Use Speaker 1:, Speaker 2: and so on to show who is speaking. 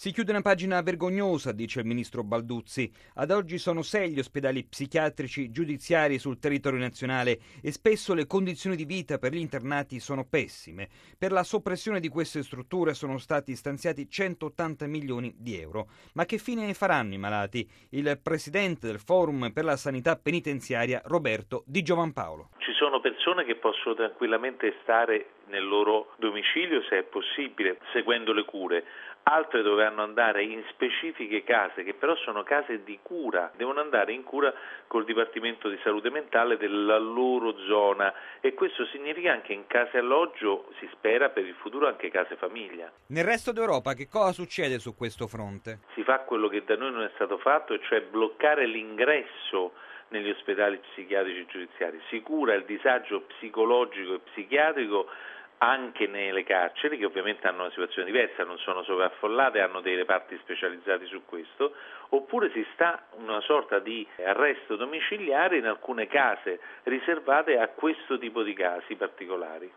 Speaker 1: Si chiude una pagina vergognosa, dice il ministro Balduzzi. Ad oggi sono 6 gli ospedali psichiatrici giudiziari sul territorio nazionale e spesso le condizioni di vita per gli internati sono pessime. Per la soppressione di queste strutture sono stati stanziati 180 milioni di euro. Ma che fine faranno i malati? Il presidente del Forum per la Sanità Penitenziaria, Roberto Di Giovanpaolo.
Speaker 2: Ci sono persone che possono tranquillamente stare nel loro domicilio, se è possibile, seguendo le cure. Altre dovranno andare in specifiche case, che però sono case di cura, devono andare in cura col Dipartimento di Salute Mentale della loro zona, e questo significa anche in case alloggio, si spera per il futuro anche case famiglia.
Speaker 1: Nel resto d'Europa che cosa succede su questo fronte?
Speaker 2: Si fa quello che da noi non è stato fatto, e cioè bloccare l'ingresso negli ospedali psichiatrici giudiziari. Si cura il disagio psicologico e psichiatrico anche nelle carceri, che ovviamente hanno una situazione diversa, non sono sovraffollate, hanno dei reparti specializzati su questo, oppure si sta una sorta di arresto domiciliare in alcune case riservate a questo tipo di casi particolari.